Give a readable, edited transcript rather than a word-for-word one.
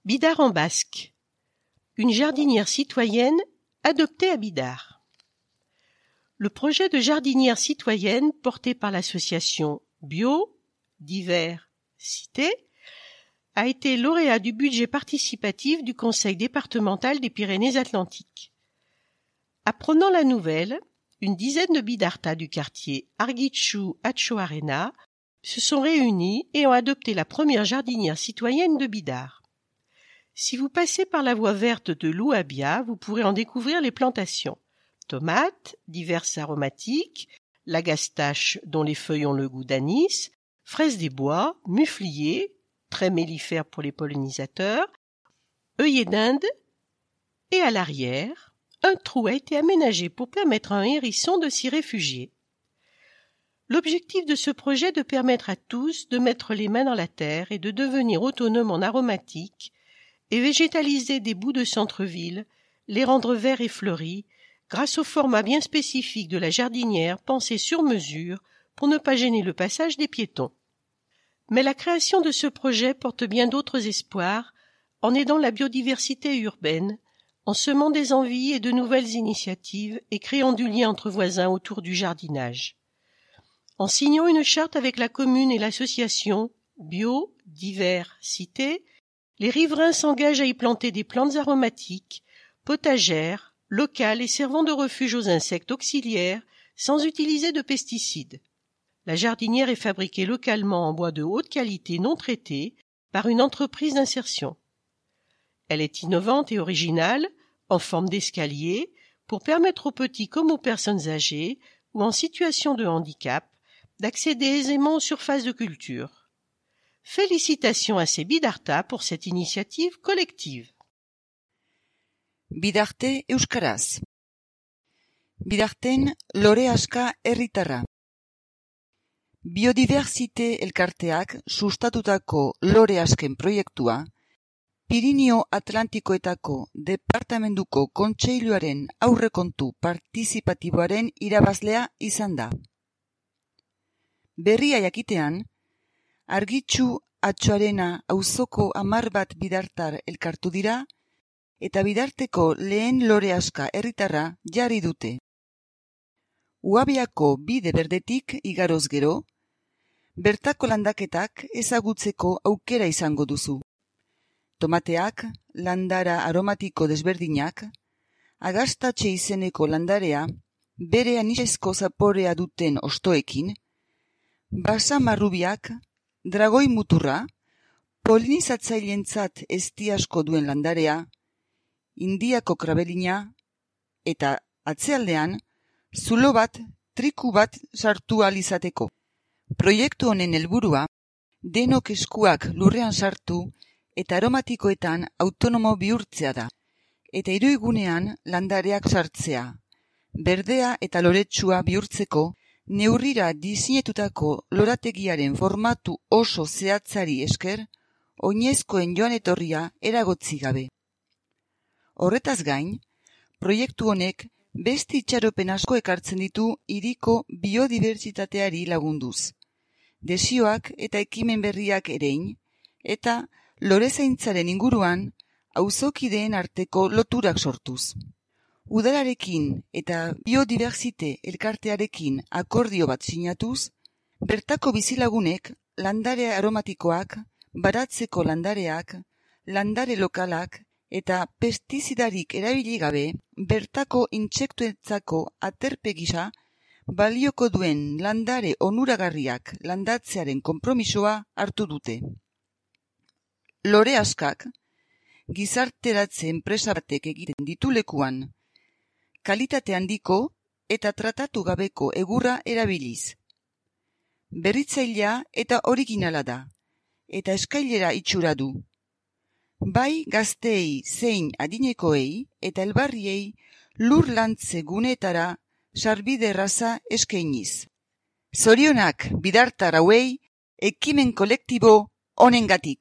Bidart en basque. Une jardinière citoyenne adoptée à Bidart. Le projet de jardinière citoyenne porté par l'association Biodiversité a été lauréat du budget participatif du Conseil départemental des Pyrénées-Atlantiques. Apprenant la nouvelle, une dizaine de Bidartais du quartier Argitxu-Atxoarena se sont réunis et ont adopté la première jardinière citoyenne de Bidart. Si vous passez par la voie verte de l'Ouabia, vous pourrez en découvrir les plantations. Tomates, diverses aromatiques, l'agastache dont les feuilles ont le goût d'anis, fraises des bois, mufliers, très mellifères pour les pollinisateurs, œillets d'Inde, et à l'arrière, un trou a été aménagé pour permettre à un hérisson de s'y réfugier. L'objectif de ce projet est de permettre à tous de mettre les mains dans la terre et de devenir autonomes en aromatique et végétaliser des bouts de centre-ville, les rendre verts et fleuris, grâce au format bien spécifique de la jardinière pensée sur mesure pour ne pas gêner le passage des piétons. Mais la création de ce projet porte bien d'autres espoirs en aidant la biodiversité urbaine, en semant des envies et de nouvelles initiatives et créant du lien entre voisins autour du jardinage. En signant une charte avec la commune et l'association Biodiversité, les riverains s'engagent à y planter des plantes aromatiques, potagères, locales et servant de refuge aux insectes auxiliaires sans utiliser de pesticides. La jardinière est fabriquée localement en bois de haute qualité non traité par une entreprise d'insertion. Elle est innovante et originale, en forme d'escalier, pour permettre aux petits comme aux personnes âgées ou en situation de handicap d'accéder aisément aux surfaces de culture. Félicitations à ces Bidartais pour cette initiative collective. Bidarte euskaraz. Bidarten lore aska herritarra. Biodiversite elkarteak sustatutako lore asken proiektua Pirinio Atlantikoetako Departamentuko Kontseiluaren aurrekontu partizipatiboaren irabazlea izan da. Berria jakitean, Argitxu-Atxoarena auzoko 10 bat bidartar elkartu dira eta Bidarteko lehen lore aska herritarra jarri dute. Uabiako bide berdetik igaroz gero, bertako landaketak ezagutzeko aukera izango duzu. Tomateak, landara aromatiko desberdinak, agastatxe izeneko landarea, bere anisezko zaporea duten ostoekin, basa marrubiak, dragoi muturra, polinizatzaileentzat ezti asko duen landarea, indiako krabelina, eta atzealdean, zulo bat, triku bat sartu ahal izateko. Proiektu honen helburua, denok eskuak lurrean sartu eta aromatikoetan autonomo bihurtzea da, eta iruigunean landareak sartzea, berdea eta loretsua bihurtzeko, neurrira diseinatutako lorategiaren formatu oso zehatzari esker, oinezkoen joan etorria eragotzi gabe. Horretaz gain, proiektu honek beste itxaropen asko ekartzen ditu hiriko biodibertsitateari lagunduz, desioak eta ekimen berriak erein, eta lorezaintzaren inguruan auzokideen arteko loturak sortuz. Udalarekin eta biodiversite elkartearekin akordio bat sinatuz, bertako bizilagunek landare aromatikoak, baratzeko landareak, landare lokalak eta pestizidarik erabili gabe, bertako intsektuentzako aterpe gisa balioko duen landare onuragarriak landatzearen konpromisoa hartu dute. Lore askak, gizarteratze enpresa batek egiten ditu lekuan, kalitate handiko eta tratatu gabeko egurra erabiliz. Berritzailea eta originala da, eta eskailera itxura du. Bai gazteei zein adinekoei eta elbarriei lur lantze guneetara sarbide erraza eskainiz. Zorionak bidartar hauei ekimen kolektibo honengatik.